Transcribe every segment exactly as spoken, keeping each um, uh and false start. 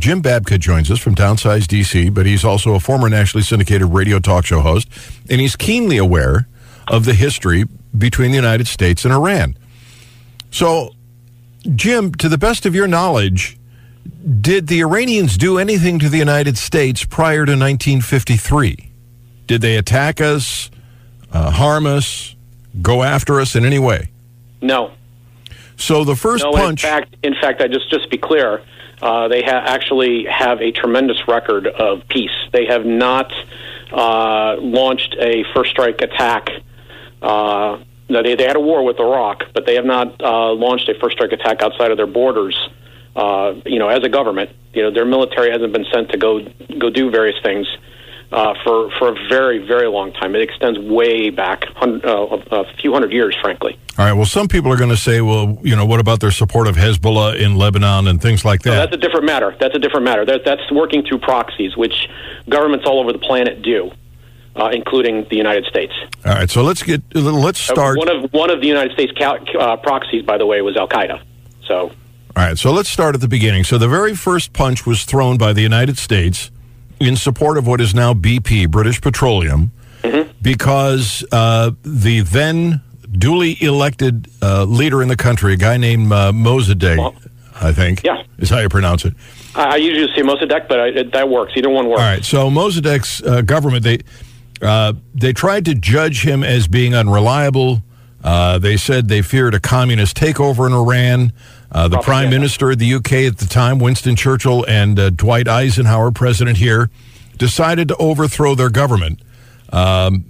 Jim Babka joins us from Downsize D C, but he's also a former nationally syndicated radio talk show host, and he's keenly aware of the history between the United States and Iran. So, Jim, to the best of your knowledge, did the Iranians do anything to the United States prior to nineteen fifty-three? Did they attack us, uh, harm us, go after us in any way? No. So the first no, punch... In fact, in fact, I just, just to be clear, uh, they ha- actually have a tremendous record of peace. They have not uh, launched a first strike attack. Uh, no, they, they had a war with Iraq, but they have not uh, launched a first strike attack outside of their borders. Uh, you know, as a government, you know, their military hasn't been sent to go go do various things uh, for for a very, very long time. It extends way back, uh, a few hundred years, frankly. All right. Well, some people are going to say, well, you know, what about their support of Hezbollah in Lebanon and things like that? No, that's a different matter. That's a different matter. That, that's working through proxies, which governments all over the planet do, uh, including the United States. All right. So let's get let's start. Uh, one of one of the United States cal- uh, proxies, by the way, was Al Qaeda. So. All right, so let's start at the beginning. So the very first punch was thrown by the United States in support of what is now B P, British Petroleum, mm-hmm. because uh, the then duly elected uh, leader in the country, a guy named uh, Mossadegh, well, I think, yeah. is how you pronounce it. I, I usually say Mossadegh, but I, it, that works. Either one works. All right, so Mossadegh's uh, government, they, uh, they tried to judge him as being unreliable. Uh, they said they feared a communist takeover in Iran. Uh, the Prime Minister of the U K at the time, Winston Churchill, and uh, Dwight Eisenhower, president here, decided to overthrow their government. Um,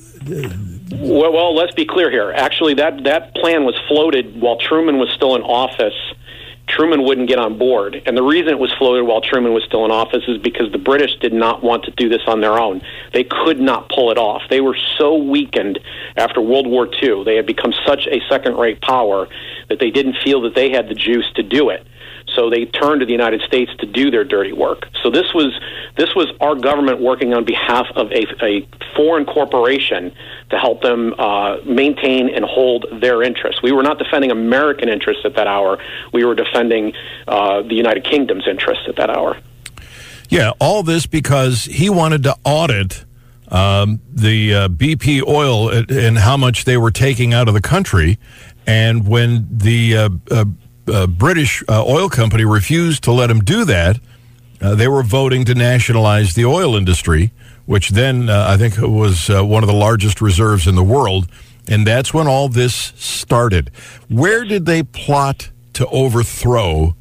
well, well, let's be clear here. Actually, that, that plan was floated while Truman was still in office. Truman wouldn't get on board. And the reason it was floated while Truman was still in office is because the British did not want to do this on their own. They could not pull it off. They were so weakened after World War Two. They had become such a second-rate power that they didn't feel that they had the juice to do it. So they turned to the United States to do their dirty work. So this was this was our government working on behalf of a, a foreign corporation to help them uh, maintain and hold their interests. We were not defending American interests at that hour. We were defending uh, the United Kingdom's interests at that hour. Yeah, all this because he wanted to audit um, the uh, B P oil and how much they were taking out of the country. And when the uh, uh, uh, British uh, oil company refused to let him do that, uh, they were voting to nationalize the oil industry, which then uh, I think was uh, one of the largest reserves in the world. And that's when all this started. Where did they plot to overthrow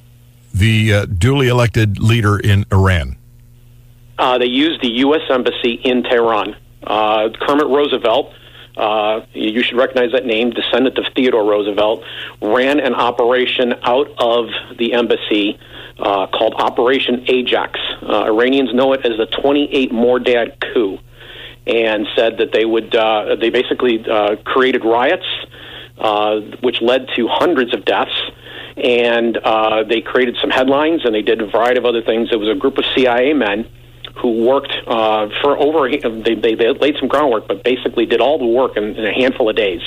the uh, duly elected leader in Iran? Uh, they used the U S Embassy in Tehran. Uh, Kermit Roosevelt, uh, you should recognize that name, descendant of Theodore Roosevelt, ran an operation out of the embassy uh, called Operation Ajax. Uh, Iranians know it as the twenty-eight Mordad coup, and said that they would, uh, they basically uh, created riots, uh, which led to hundreds of deaths. And uh, they created some headlines, and they did a variety of other things. It was a group of C I A men who worked uh, for over, they, they, they laid some groundwork, but basically did all the work in, in a handful of days.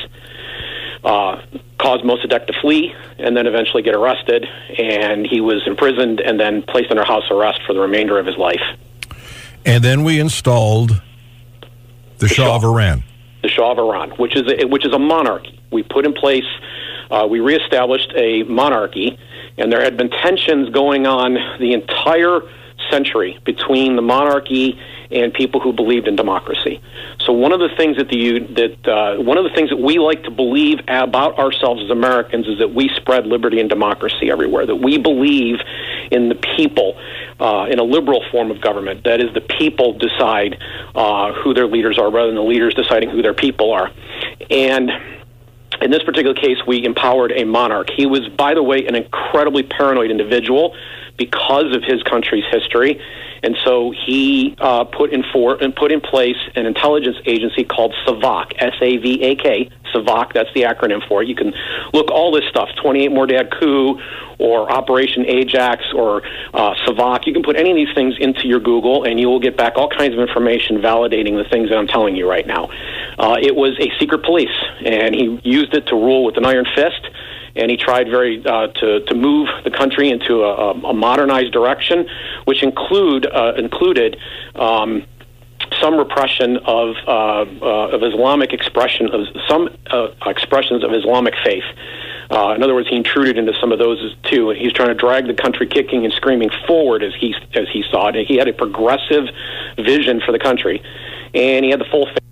Uh, caused Mossadegh to flee, and then eventually get arrested, and he was imprisoned and then placed under house arrest for the remainder of his life. And then we installed the, the Shah, Shah of Iran. The Shah of Iran, which is a, which is a monarchy. We put in place, uh, we reestablished a monarchy, and there had been tensions going on the entire century between the monarchy and people who believed in democracy. So one of the things that the that uh, one of the things that we like to believe about ourselves as Americans is that we spread liberty and democracy everywhere. That we believe in the people, uh, in a liberal form of government. That is, the people decide uh, who their leaders are, rather than the leaders deciding who their people are. And in this particular case, we empowered a monarch. He was, by the way, an incredibly paranoid individual because of his country's history, and so he uh, put in for and put in place an intelligence agency called SAVAK, S A V A K, SAVAK. That's the acronym for it. You can look all this stuff, twenty-eight Mordad coup, or Operation Ajax, or uh, SAVAK. You can put any of these things into your Google, and you will get back all kinds of information validating the things that I'm telling you right now. Uh, it was a secret police, and he used it to rule with an iron fist. and he tried very uh, to to move the country into a, a modernized direction, which include uh, included. Um, some repression of uh, uh, of Islamic expression of some uh, expressions of Islamic faith. Uh, in other words, he intruded into some of those too. He's trying to drag the country kicking and screaming forward as he as he saw it. He had a progressive vision for the country, and he had the full faith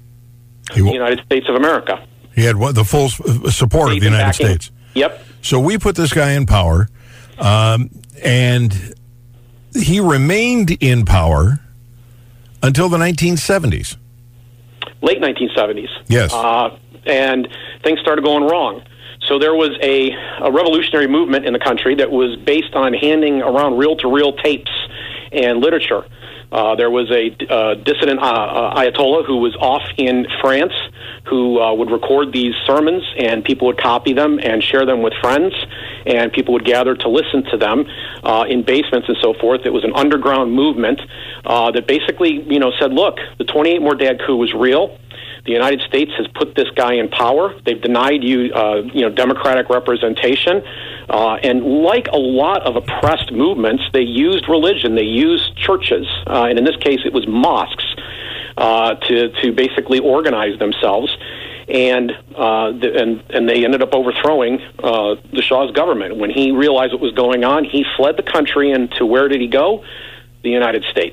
of the United States of America. He had what, the full support of the United backing. States. Yep. So we put this guy in power, um, and he remained in power until the nineteen seventies. Late nineteen seventies. Yes. Uh, and things started going wrong. So there was a, a revolutionary movement in the country that was based on handing around reel-to-reel tapes and literature. Uh, there was a uh, dissident uh, uh, Ayatollah who was off in France who uh, would record these sermons, and people would copy them and share them with friends, and people would gather to listen to them uh, in basements and so forth. It was an underground movement uh, that basically, you know, said, look, the twenty-eight Mordad coup was real. The United States has put this guy in power. They've denied you, uh, you know, democratic representation. Uh, and like a lot of oppressed movements, they used religion. They used churches. Uh, and in this case, it was mosques uh, to, to basically organize themselves. And, uh, the, and, and they ended up overthrowing uh, the Shah's government. When he realized what was going on, he fled the country. And to where did he go? The United States.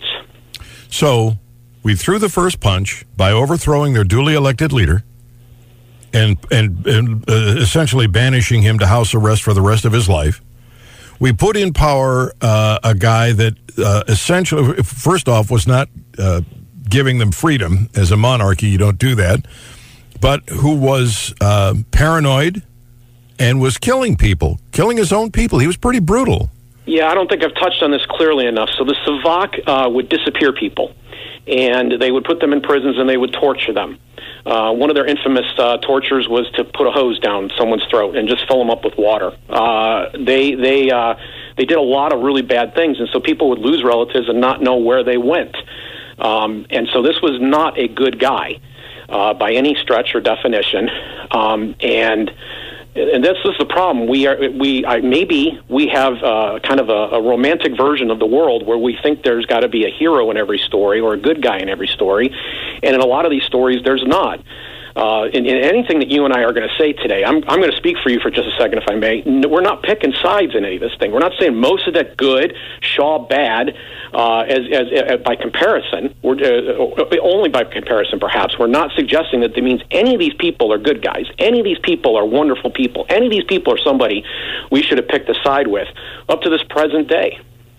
So we threw the first punch by overthrowing their duly elected leader and and, and uh, essentially banishing him to house arrest for the rest of his life. We put in power uh, a guy that uh, essentially, first off, was not uh, giving them freedom. As a monarchy, you don't do that. But who was uh, paranoid and was killing people, killing his own people. He was pretty brutal. Yeah, I don't think I've touched on this clearly enough. So the Savak uh, would disappear people, and they would put them in prisons and they would torture them. Uh, one of their infamous uh, tortures was to put a hose down someone's throat and just fill them up with water. Uh, they they uh, they did a lot of really bad things, and so people would lose relatives and not know where they went. Um, and so this was not a good guy uh, by any stretch or definition. Um, and And this is the problem. We are we I, maybe we have uh, kind of a, a romantic version of the world where we think there's got to be a hero in every story or a good guy in every story, and in a lot of these stories, there's not. Uh, in, in anything that you and I are going to say today, I'm I'm going to speak for you for just a second, if I may. No, we're not picking sides in any of this thing. We're not saying Mossadegh good, Shah bad. Uh, as, as, as by comparison, we're uh, only by comparison, perhaps. We're not suggesting that that means any of these people are good guys. Any of these people are wonderful people. Any of these people are somebody we should have picked a side with up to this present day.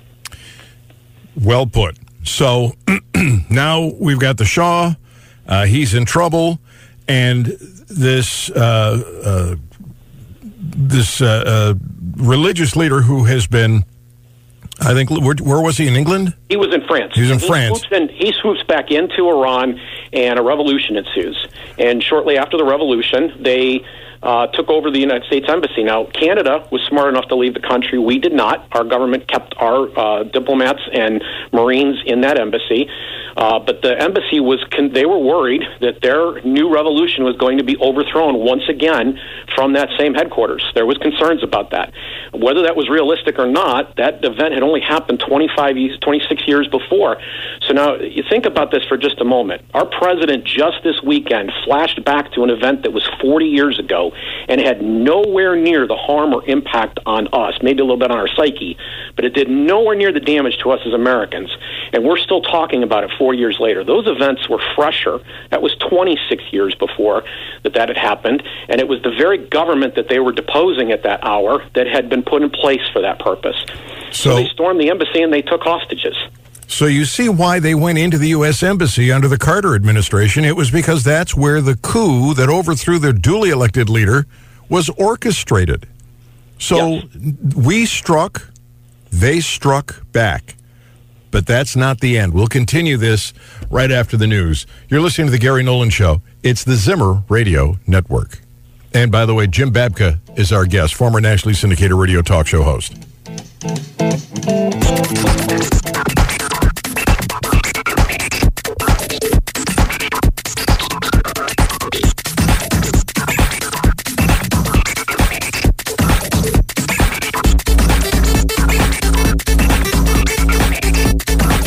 Well put. So now we've got the Shah. Uh, he's in trouble. And this uh, uh, this uh, uh, religious leader who has been, I think, where, where was he, in England? He was in France. He was in he France. Swoops in, he swoops back into Iran, and a revolution ensues. And shortly after the revolution, they uh, took over the United States Embassy. Now, Canada was smart enough to leave the country. We did not. Our government kept our uh, diplomats and Marines in that embassy. Uh, but the embassy was, con- they were worried that their new revolution was going to be overthrown once again from that same headquarters. There was concerns about that. Whether that was realistic or not, that event had only happened twenty-five, twenty-six years before. So now you think about this for just a moment. Our president just this weekend flashed back to an event that was forty years ago and had nowhere near the harm or impact on us, maybe a little bit on our psyche, but it did nowhere near the damage to us as Americans. And we're still talking about it four years later. Those events were fresher. That was twenty-six years before that that had happened, and it was the very government that they were deposing at that hour that had been put in place for that purpose. So, so they stormed the embassy and they took hostages. So you see why they went into the U S Embassy under the Carter administration. It was because that's where the coup that overthrew their duly elected leader was orchestrated. So yes. We struck, they struck back. But that's not the end. We'll continue this right after the news. You're listening to The Gary Nolan Show. It's the Zimmer Radio Network. And by the way, Jim Babka is our guest, former nationally syndicated radio talk show host.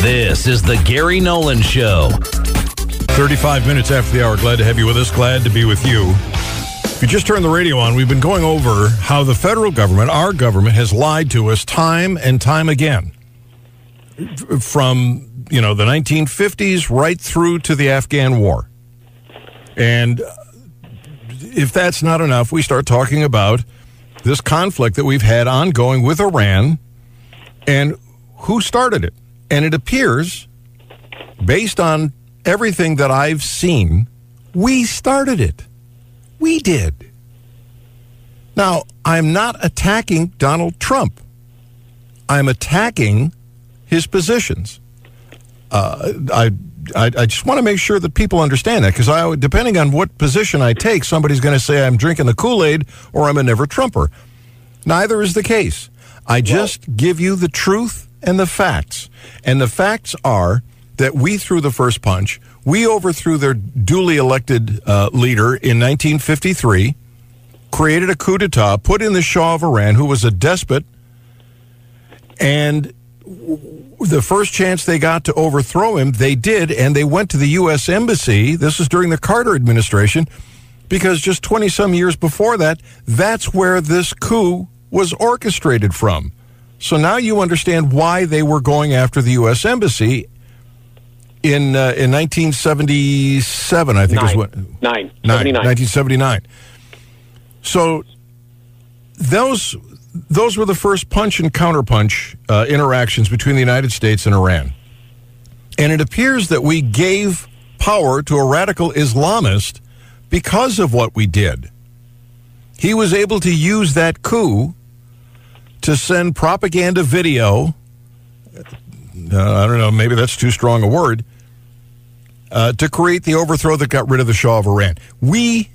This is the Gary Nolan Show. thirty-five minutes after the hour. Glad to have you with us. Glad to be with you. If you just turned the radio on, we've been going over how the federal government, our government, has lied to us time and time again. From, you know, the nineteen fifties right through to the Afghan war. And if that's not enough, we start talking about this conflict that we've had ongoing with Iran and who started it. And it appears, based on everything that I've seen, we started it. We did. Now, I'm not attacking Donald Trump. I'm attacking his positions. Uh, I, I I just want to make sure that people understand that, because I, depending on what position I take, somebody's going to say I'm drinking the Kool-Aid or I'm a never Trumper. Neither is the case. I just well, give you the truth and the facts. And the facts are that we threw the first punch. We overthrew their duly elected uh, leader in nineteen fifty-three, created a coup d'etat, put in the Shah of Iran, who was a despot, and the first chance they got to overthrow him, they did, and they went to the U S Embassy. This was during the Carter administration, because just twenty-some years before that, that's where this coup was orchestrated from. So now you understand why they were going after the U S Embassy in uh, in nineteen seventy-seven, I think Nine. is what Nine. Nine, nineteen seventy-nine. So those those were the first punch and counterpunch uh, interactions between the United States and Iran. And it appears that we gave power to a radical Islamist because of what we did. He was able to use that coup to send propaganda video, uh, I don't know, maybe that's too strong a word, uh, to create the overthrow that got rid of the Shah of Iran. We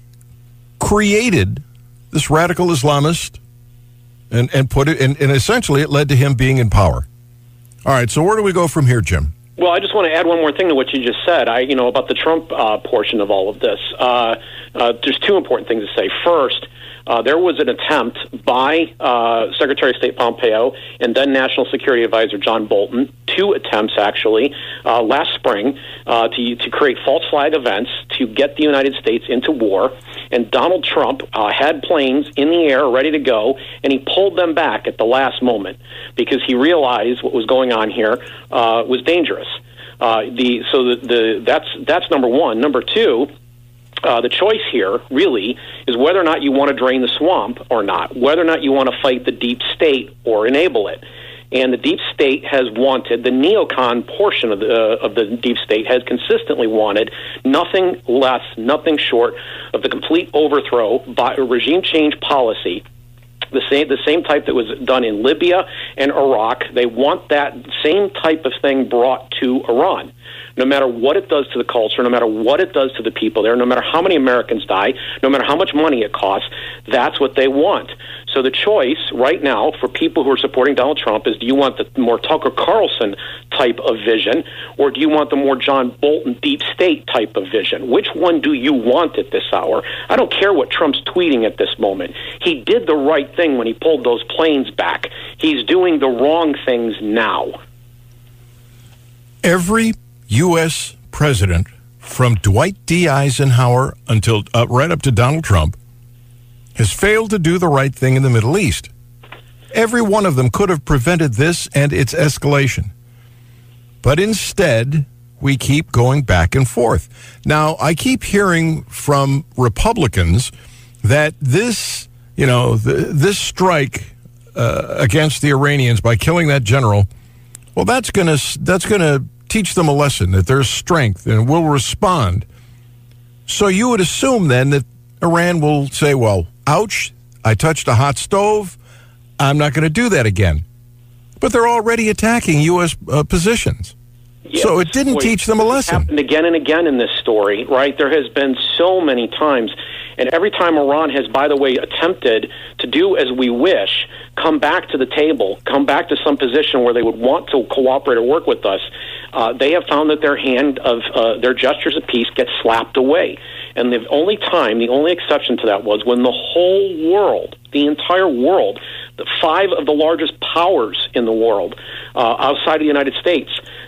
created this radical Islamist and, and put it, and, and essentially it led to him being in power. All right, so where do we go from here, Jim? Well, I just want to add one more thing to what you just said. I, you know, about the Trump uh, portion of all of this. Uh, uh, there's two important things to say. First, Uh, there was an attempt by uh, Secretary of State Pompeo and then National Security Advisor John Bolton, two attempts actually, uh, last spring uh, to to create false flag events to get the United States into war. And Donald Trump uh, had planes in the air ready to go, and he pulled them back at the last moment because he realized what was going on here uh, was dangerous. Uh, the so the, the that's that's number one. Number two. Uh, the choice here, really, is whether or not you want to drain the swamp or not, whether or not you want to fight the deep state or enable it. And the deep state has wanted, the neocon portion of the, uh, of the deep state has consistently wanted nothing less, nothing short of the complete overthrow by regime change policy. The same, the same type that was done in Libya and Iraq. They want that same type of thing brought to Iran. No matter what it does to the culture, no matter what it does to the people there, no matter how many Americans die, no matter how much money it costs, that's what they want. So the choice right now for people who are supporting Donald Trump is, do you want the more Tucker Carlson type of vision, or do you want the more John Bolton deep state type of vision? Which one do you want at this hour? I don't care what Trump's tweeting at this moment. He did the right thing when he pulled those planes back. He's doing the wrong things now. Every U S president, from Dwight D. Eisenhower until uh, right up to Donald Trump, has failed to do the right thing in the Middle East. Every one of them could have prevented this and its escalation. But instead, we keep going back and forth. Now, I keep hearing from Republicans that this, you know, th- this strike uh, against the Iranians by killing that general, well, that's going to that's going to teach them a lesson, that there's strength and will respond. So you would assume then that Iran will say, well, ouch, I touched a hot stove, I'm not going to do that again. But they're already attacking U S uh, positions. Yes. So it didn't Wait, teach them a lesson. It's happened again and again in this story, right? There has been so many times. And every time Iran has, by the way, attempted to do as we wish, come back to the table, come back to some position where they would want to cooperate or work with us, uh, they have found that their hand of uh, their gestures of peace get slapped away. And the only time, the only exception to that was when the whole world, the entire world, the five of the largest powers in the world uh, outside of the United States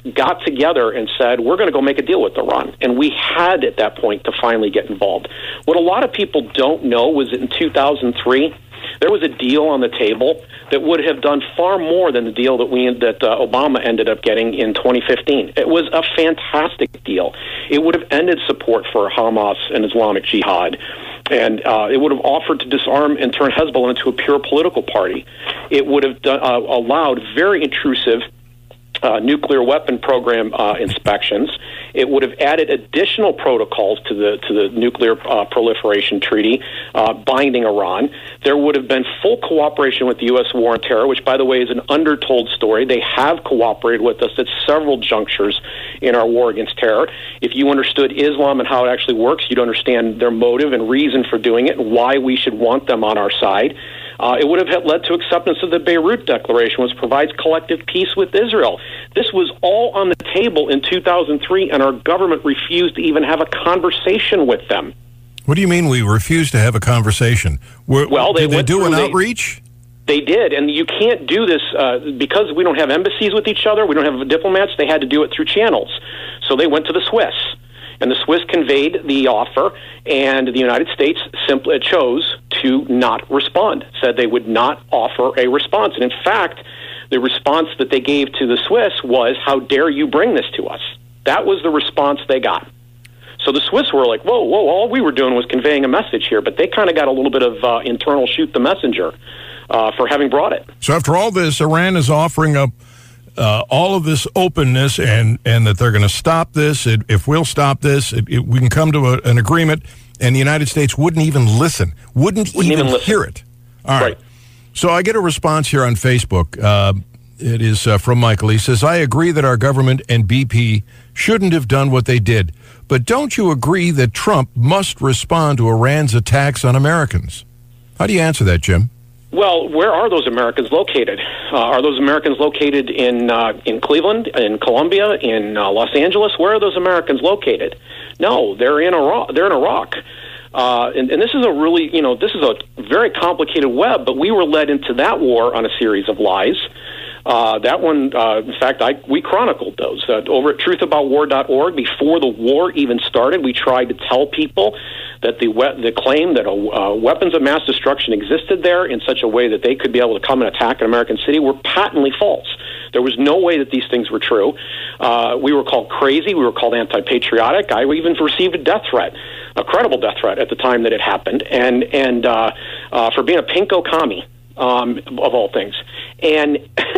got together and said, we're going to go make a deal with Iran. And we had at that point to finally get involved. What a lot of people don't know was that in two thousand three, there was a deal on the table that would have done far more than the deal that we that uh, Obama ended up getting in twenty fifteen. It was a fantastic deal. It would have ended support for Hamas and Islamic Jihad, and uh, it would have offered to disarm and turn Hezbollah into a pure political party. It would have done, uh, allowed very intrusive Uh, nuclear weapon program uh, inspections. It would have added additional protocols to the to the nuclear uh, proliferation treaty, uh, binding Iran. There would have been full cooperation with the U S war on terror, which, by the way, is an undertold story. They have cooperated with us at several junctures in our war against terror. If you understood Islam and how it actually works, you'd understand their motive and reason for doing it and why we should want them on our side. Uh, it would have led to acceptance of the Beirut Declaration, which provides collective peace with Israel. This was all on the table in two thousand three, and our government refused to even have a conversation with them. What do you mean we refused to have a conversation? Were, well, they did they do through, an they, outreach? They did, and you can't do this uh, because we don't have embassies with each other. We don't have diplomats. They had to do it through channels. So they went to the Swiss. And the Swiss conveyed the offer, and the United States simply chose to not respond, said they would not offer a response. And in fact, the response that they gave to the Swiss was, how dare you bring this to us? That was the response they got. So the Swiss were like, whoa, whoa, all we were doing was conveying a message here. But they kind of got a little bit of uh, internal shoot the messenger uh, for having brought it. So after all this, Iran is offering up Uh, all of this openness and, and that they're going to stop this. It, if we'll stop this, it, it, we can come to a, an agreement, and the United States wouldn't even listen, wouldn't, wouldn't even, even hear it. All right. right. So I get a response here on Facebook. Uh, it is uh, from Michael. He says, I agree that our government and B P shouldn't have done what they did, but don't you agree that Trump must respond to Iran's attacks on Americans? How do you answer that, Jim? Well, where are those Americans located? Uh, are those Americans located in uh, in Cleveland, in Columbia, in uh, Los Angeles? Where are those Americans located? No, they're in Iraq. They're in Iraq, uh, and, and this is a really, you know, this is a very complicated web. But we were led into that war on a series of lies. Uh, that one, uh, in fact, I, we chronicled those uh, over at truth about war dot org. Before the war even started, we tried to tell people that the we- the claim that a, uh, weapons of mass destruction existed there in such a way that they could be able to come and attack an American city were patently false. There was no way that these things were true. Uh, we were called crazy. We were called anti-patriotic. I even received a death threat, a credible death threat at the time that it happened, and and uh, uh, for being a pinko commie. Um, of all things. And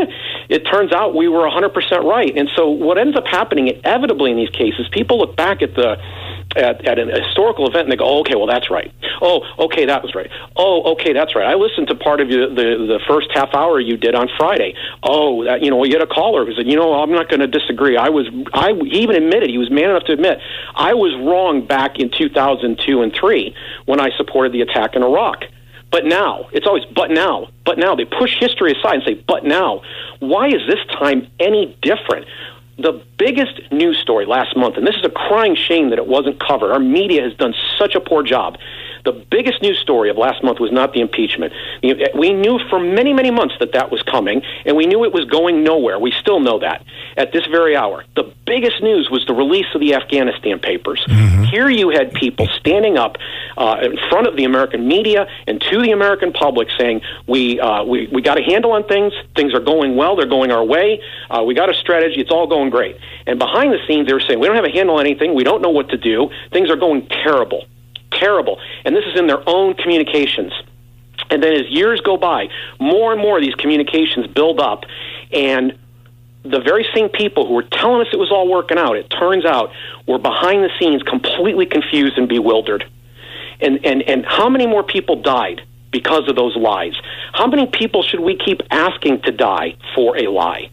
it turns out we were one hundred percent right. And so what ends up happening inevitably in these cases, people look back at the at, at an historical event and they go, oh, okay, well, that's right. Oh, okay, that was right. Oh, okay, that's right. I listened to part of you, the, the first half hour you did on Friday. Oh, that, you know, you had a caller who said, you know, I'm not going to disagree. I was, I he even admitted, he was man enough to admit, I was wrong back in two thousand two and three when I supported the attack in Iraq. But now, it's always, but now, but now. They push history aside and say, but now. Why is this time any different? The biggest news story last month, and this is a crying shame that it wasn't covered. Our media has done such a poor job. The biggest news story of last month was not the impeachment. We knew for many, many months that that was coming, and we knew it was going nowhere. We still know that at this very hour. The biggest news was the release of the Afghanistan papers. Mm-hmm. Here you had people standing up uh, in front of the American media and to the American public saying, we uh, we, we got a handle on things. Things are going well. They're going our way. Uh, we got a strategy. It's all going great. And behind the scenes, they were saying, we don't have a handle on anything. We don't know what to do. Things are going terrible. Terrible. And this is in their own communications. And then as years go by, more and more of these communications build up, and the very same people who were telling us it was all working out, it turns out, were behind the scenes completely confused and bewildered. And, and, and how many more people died because of those lies? How many people should we keep asking to die for a lie?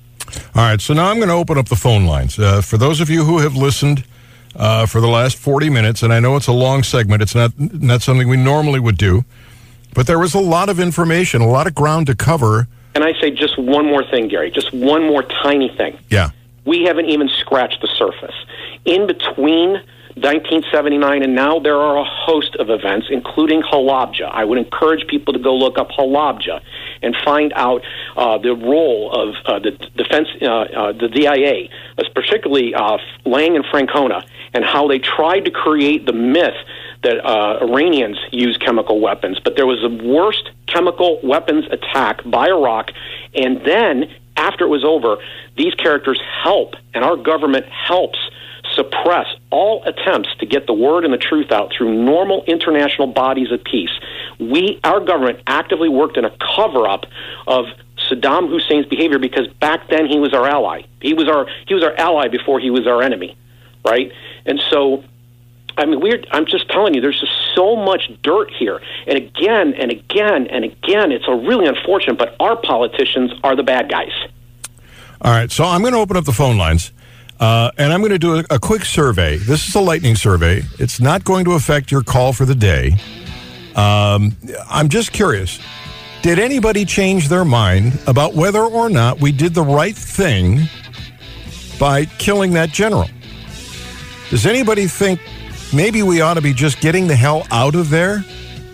All right, so now I'm going to open up the phone lines. Uh, for those of you who have listened Uh, for the last forty minutes, and I know it's a long segment. It's not not something we normally would do, but there was a lot of information, a lot of ground to cover. And I say just one more thing, Gary, just one more tiny thing. Yeah. We haven't even scratched the surface. In between nineteen seventy-nine and now, there are a host of events, including Halabja. I would encourage people to go look up Halabja and find out uh, the role of uh, the defense, uh, uh, the D I A, particularly uh, Lang and Francona, and how they tried to create the myth that uh, Iranians use chemical weapons. But there was the worst chemical weapons attack by Iraq, and then after it was over, these characters help, and our government helps suppress all attempts to get the word and the truth out through normal international bodies of peace. We, our government, actively worked in a cover-up of Saddam Hussein's behavior because back then he was our ally. He was our he was our ally before he was our enemy, right? And so, I mean, we're, I'm just telling you, there's just so much dirt here. And again and again and again, it's a really unfortunate, but our politicians are the bad guys. All right, so I'm going to open up the phone lines, uh, and I'm going to do a, a quick survey. This is a lightning survey. It's not going to affect your call for the day. Um, I'm just curious. Did anybody change their mind about whether or not we did the right thing by killing that general? Does anybody think maybe we ought to be just getting the hell out of there?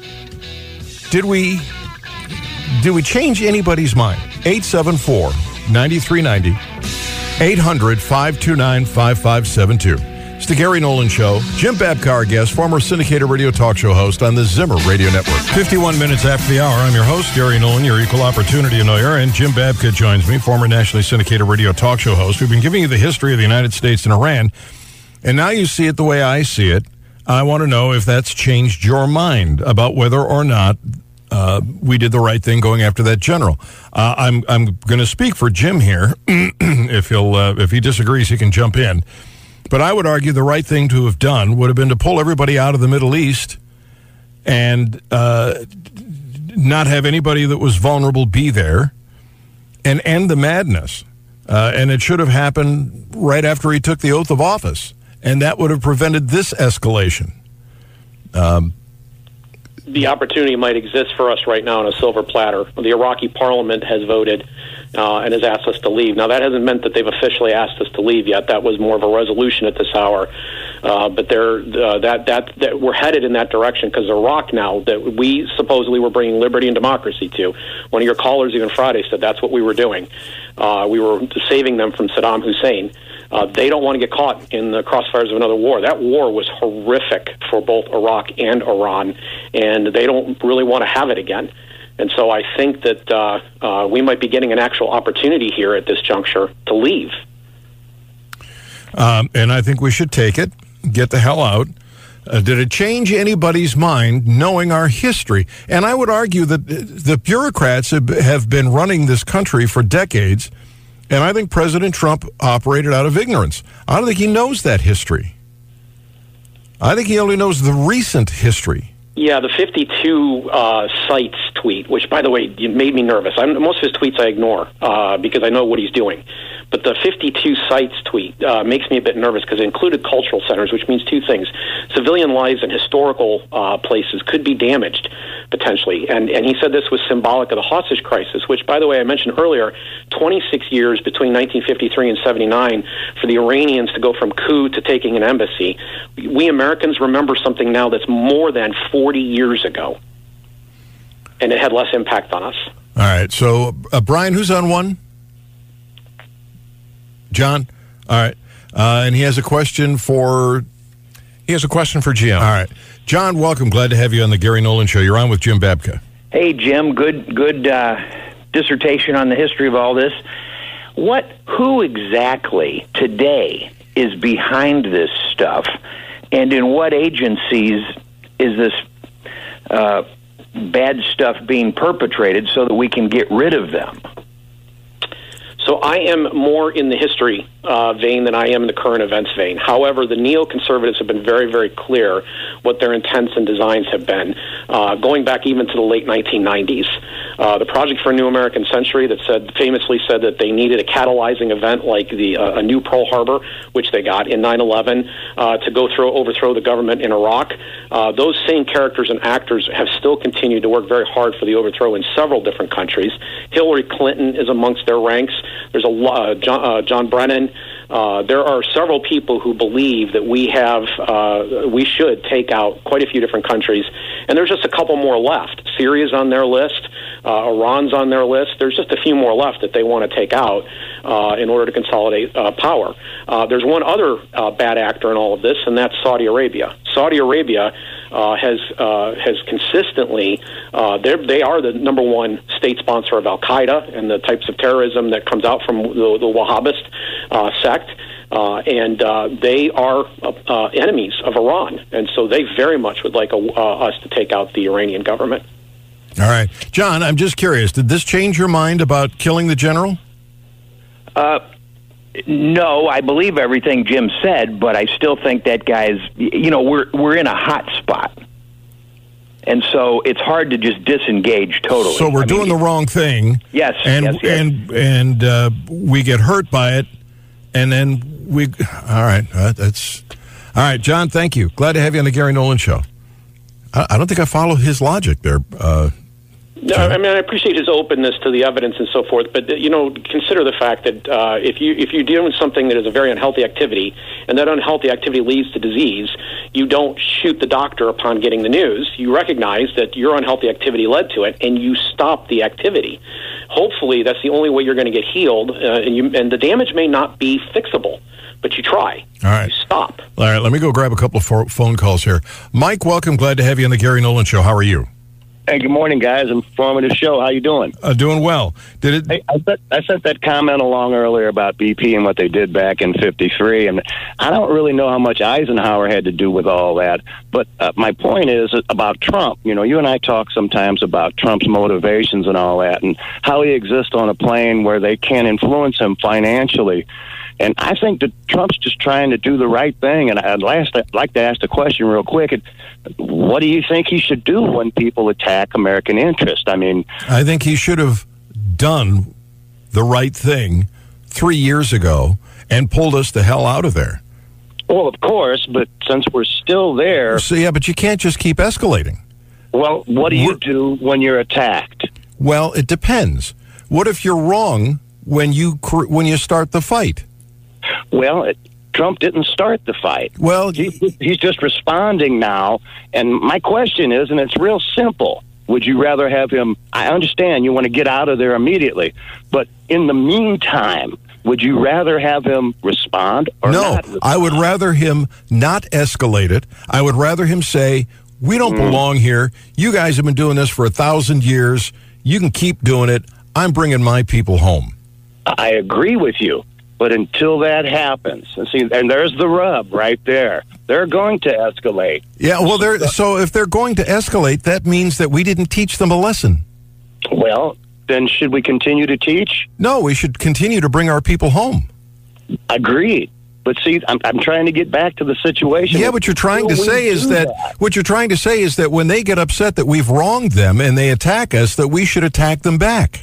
Did we did we change anybody's mind? eight seven four, nine three nine zero, eight hundred, five two nine, five five seven two. It's the Gary Nolan Show. Jim Babka, our guest, former syndicated radio talk show host on the Zimmer Radio Network. fifty-one minutes after the hour, I'm your host, Gary Nolan, your equal opportunity annoyer, and Jim Babka joins me, former nationally syndicated radio talk show host. We've been giving you the history of the United States and Iran, and now you see it the way I see it. I want to know if that's changed your mind about whether or not uh, we did the right thing going after that general. Uh, I'm I'm going to speak for Jim here. if he'll uh, if he disagrees, he can jump in. But I would argue the right thing to have done would have been to pull everybody out of the Middle East and uh, not have anybody that was vulnerable be there and end the madness. Uh, and it should have happened right after he took the oath of office. And that would have prevented this escalation. Um, the opportunity might exist for us right now on a silver platter. The Iraqi parliament has voted uh, and has asked us to leave. Now, that hasn't meant that they've officially asked us to leave yet. That was more of a resolution at this hour. Uh, but they're, uh, that, that, that we're headed in that direction because Iraq now, that we supposedly were bringing liberty and democracy to. One of your callers even Friday said that's what we were doing. Uh, we were saving them from Saddam Hussein. Uh, they don't want to get caught in the crossfires of another war. That war was horrific for both Iraq and Iran, and they don't really want to have it again. And so I think that uh, uh, we might be getting an actual opportunity here at this juncture to leave. Um, and I think we should take it, get the hell out. Uh, did it change anybody's mind knowing our history? And I would argue that the bureaucrats have, have been running this country for decades. And I think President Trump operated out of ignorance. I don't think he knows that history. I think he only knows the recent history. Yeah, the fifty-two uh, sites tweet, which, by the way, made me nervous. I'm, most of his tweets I ignore uh, because I know what he's doing. But the fifty-two sites tweet uh, makes me a bit nervous because it included cultural centers, which means two things. Civilian lives and historical uh, places could be damaged, potentially. And, and he said this was symbolic of the hostage crisis, which, by the way, I mentioned earlier, twenty-six years between nineteen fifty-three and seventy-nine for the Iranians to go from coup to taking an embassy. We Americans remember something now that's more than forty years ago. And it had less impact on us. All right. So, uh, Brian, who's on one? John? All right. Uh, and he has a question for... He has a question for Jim. All right. John, welcome. Glad to have you on the Gary Nolan Show. You're on with Jim Babka. Hey, Jim. Good good uh, dissertation on the history of all this. What, who exactly today is behind this stuff, and in what agencies is this uh, bad stuff being perpetrated so that we can get rid of them? So I am more in the history uh, vein than I am in the current events vein. However, the neoconservatives have been very, very clear what their intents and designs have been, uh, going back even to the late nineteen nineties. Uh, the Project for a New American Century that said famously said that they needed a catalyzing event like the uh, a new Pearl Harbor, which they got in nine eleven, uh, to go through overthrow the government in Iraq. Uh, those same characters and actors have still continued to work very hard for the overthrow in several different countries. Hillary Clinton is amongst their ranks. There's a lot, uh, John, uh, John Brennan. Uh, there are several people who believe that we have, uh, we should take out quite a few different countries, and there's just a couple more left. Syria's on their list. Uh, Iran's on their list. There's just a few more left that they want to take out uh, in order to consolidate uh, power. Uh, there's one other uh, bad actor in all of this, and that's Saudi Arabia. Saudi Arabia uh, has uh, has consistently uh, they are the number one state sponsor of Al Qaeda and the types of terrorism that comes out from the, the Wahhabist uh, sect. Uh, and uh, they are uh, uh, enemies of Iran, and so they very much would like a, uh, us to take out the Iranian government. All right. John, I'm just curious, did this change your mind about killing the general? Uh, no, I believe everything Jim said, but I still think that guy's, you know, we're we're in a hot spot. And so it's hard to just disengage totally. So we're I doing mean, the wrong thing. Yes, and, yes, yes. And, and uh, we get hurt by it, and then we, all right, uh, that's, all right, John, thank you. Glad to have you on the Gary Nolan Show. I, I don't think I follow his logic there. Uh, no, I mean, I appreciate his openness to the evidence and so forth, but, you know, consider the fact that uh, if, you, if you're dealing with something that is a very unhealthy activity, and that unhealthy activity leads to disease, you don't shoot the doctor upon getting the news. You recognize that your unhealthy activity led to it, and you stop the activity. Hopefully, that's the only way you're going to get healed, uh, and, you, and the damage may not be fixable, but you try. All right. You stop. All right, let me go grab a couple of fo- phone calls here. Mike, welcome. Glad to have you on the Gary Nolan Show. How are you? Hey, good morning, guys. Informative show. How you doing? Uh, doing well. Did it? Hey, I, sent, I sent that comment along earlier about B P and what they did back in fifty-three, and I don't really know how much Eisenhower had to do with all that. But uh, my point is about Trump. You know, you and I talk sometimes about Trump's motivations and all that, and how he exists on a plane where they can't influence him financially. And I think that Trump's just trying to do the right thing. And I'd last, like to ask the question real quick. What do you think he should do when people attack American interest? I mean, I think he should have done the right thing three years ago and pulled us the hell out of there. Well, of course, but since we're still there... So, yeah, but you can't just keep escalating. Well, what do you we're, do when you're attacked? Well, it depends. What if you're wrong when you when you start the fight? Well, it, Trump didn't start the fight. Well, he, he's just responding now. And my question is, and it's real simple, would you rather have him, I understand you want to get out of there immediately, but in the meantime, would you rather have him respond or no, not? No, I would rather him not escalate it. I would rather him say, we don't mm. belong here. You guys have been doing this for a thousand years. You can keep doing it. I'm bringing my people home. I agree with you. But until that happens, and see, and there's the rub right there. They're going to escalate. Yeah, well, they're, so if they're going to escalate, that means that we didn't teach them a lesson. Well, then should we continue to teach? No, we should continue to bring our people home. Agreed. But see, I'm, I'm trying to get back to the situation. Yeah, what you're trying to say is that, that what you're trying to say is that when they get upset that we've wronged them and they attack us, that we should attack them back.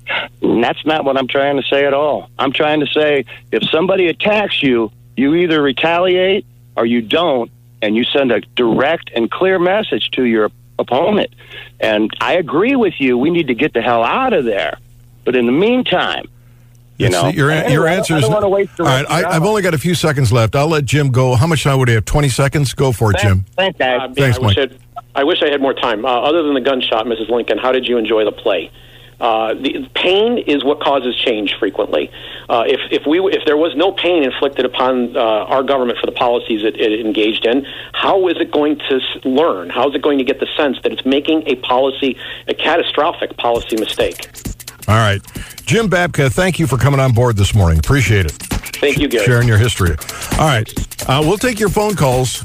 And that's not what I'm trying to say at all. I'm trying to say if somebody attacks you, you either retaliate or you don't, and you send a direct and clear message to your opponent. And I agree with you. We need to get the hell out of there. But in the meantime, you That's know, the, your, anyway, your answer is... I don't want to waste the all right, I, I've only got a few seconds left. I'll let Jim go. How much time would he have? twenty seconds? Go for it, thanks, Jim. Thanks, guys. Uh, Thanks, I Mike. wish, I wish I had more time. Uh, other than the gunshot, Missus Lincoln, how did you enjoy the play? Uh, the pain is what causes change frequently. Uh, if if we if there was no pain inflicted upon uh, our government for the policies it, it engaged in, how is it going to learn? How is it going to get the sense that it's making a policy, a catastrophic policy mistake? All right. Jim Babka, thank you for coming on board this morning. Appreciate it. Thank you, Gary. Sharing your history. All right. Uh, we'll take your phone calls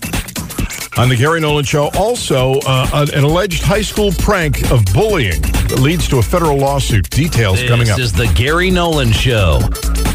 on the Gary Nolan Show. Also, uh, an alleged high school prank of bullying that leads to a federal lawsuit. Details this coming up. This is the Gary Nolan Show.